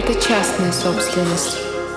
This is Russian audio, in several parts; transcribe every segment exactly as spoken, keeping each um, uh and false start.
это частная собственность.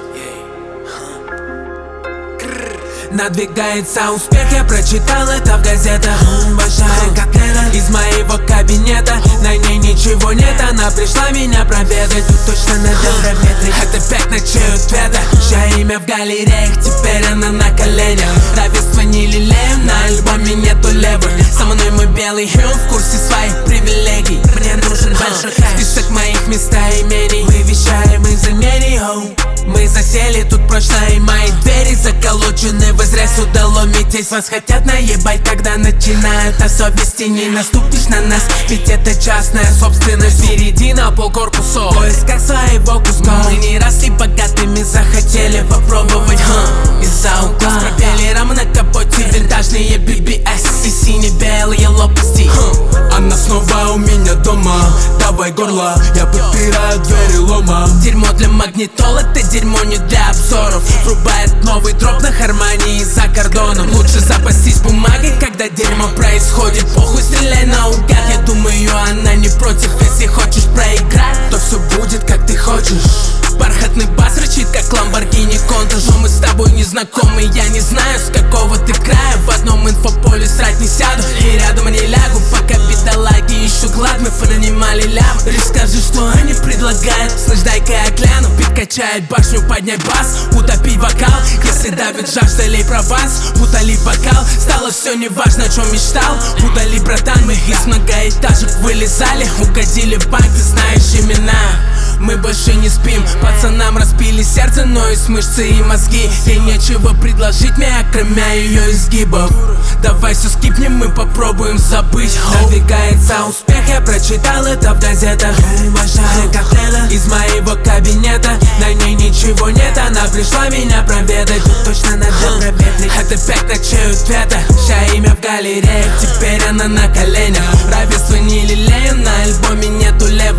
Надвигается успех, я прочитал это в газетах. Большая как это, из моего кабинета. На ней ничего нет, она пришла меня проведать. Тут точно надо проветрить. Это пять ночей ответа. Чье имя в галереях, теперь она на коленях. Равенство не лелеем, на альбоме нету левых. Со мной мой белый хью в курсе своих привилегий. Мне нужен большой хайп, список моих местоимений. Вывещаем из Америки. Мы засели тут прочно, и мои двери заколочены. Вы зря сюда ломитесь. Вас хотят наебать, когда начинают о совести. Не наступишь на нас, ведь это частная собственность. Впереди на полкорпуса, в поисках своего куска. Мы не росли богатыми, захотели попробовать ха. Из-за угла с пропеллером на капоте винтажные би би эс и сине-белые лопасти. Она снова у меня дома, давай горло, я подпираю двери лома. Дерьмо для магнитол, это дерьмо не для обзоров. Врубает новый дроп на хармонии за кордоном. Лучше запастись бумагой, когда дерьмо происходит. Похуй, стреляй наугад, я думаю, она не против. Если хочешь проиграть, то все будет как ты хочешь. Бархатный бас рычит, как Ламборгини Контур. Но мы с тобой не знакомы, я не знаю, с какого ты края. В одном инфополе срать не сяду и рядом не лягу, пока бедолаги ищут клад, мы поднимали лям. Расскажи, что они предлагают, слышь, дай-ка я гляну. Бит качает башню, поднять бас, утопи вокал. Если давит жажда, лей про вас, утоли бокал. Стало все неважно, о чем мечтал. Удали, братан, мы из многоэтажек вылезали. Угодили в банк, ты знаешь имена. Мы больше не спим, пацанам разбили сердце, но из мышцы и мозги. Ей нечего предложить мне, кроме ее изгибов. Давай все скипнем, мы попробуем забыть. Надвигается успех, я прочитал это в газетах. Большая как это, из моего кабинета. На ней ничего нет, она пришла меня проведать. Тут точно надо проветрить. Это пять ночей ответа. Чье имя в галереях, теперь она на коленях. Равенство не лелеем, на альбоме нету левых.